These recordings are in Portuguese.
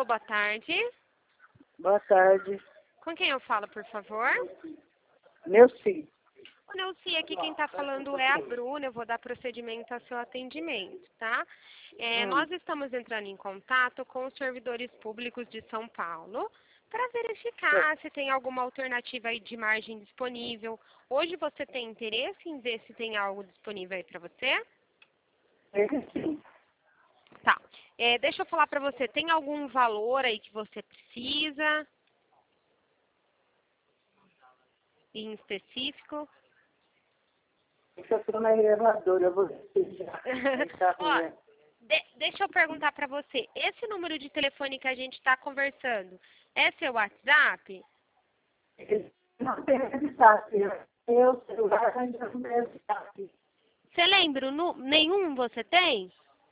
boa tarde. Boa tarde. Com quem eu falo, por favor? Neuci. O Neuci, aqui quem está falando é a Bruna, eu vou dar procedimento ao seu atendimento, tá? Nós estamos entrando em contato com os servidores públicos de São Paulo para verificar se tem alguma alternativa aí de margem disponível. Hoje você tem interesse em ver se tem algo disponível aí para você? Sim. Tá. Deixa eu falar para você, tem algum valor aí que você precisa? Em específico? Eu estou na elevadora, eu vou despejar. Ó, deixa eu perguntar para você, esse número de telefone que a gente está conversando, é seu WhatsApp? Não tem WhatsApp. Eu celular ainda não tem WhatsApp. Você lembra? Nenhum você tem?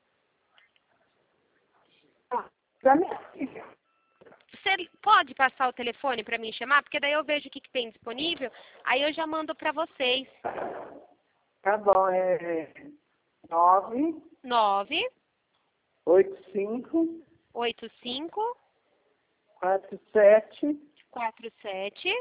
Para minha filha. Você pode passar o telefone para mim chamar? Porque daí eu vejo o que tem disponível, aí eu já mando para vocês. Tá bom, é 9 9 85 85 47 47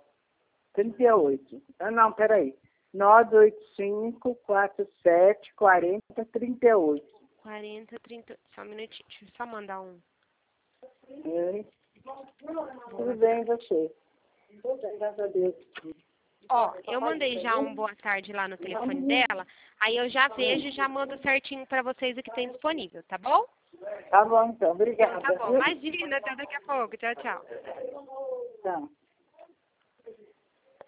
38. Ah, não, peraí. 985 47 40 38. 40 30. Só um minutinho, deixa eu só mandar um. É. Tudo bem, você? Tudo bem, graças a Deus. Ó, eu mandei já um boa tarde lá no telefone dela, aí eu já vejo e já mando certinho para vocês o que tem disponível, tá bom? Tá bom, então. Obrigada. Tá bom, imagina, até daqui a pouco. Tchau, tchau. Então.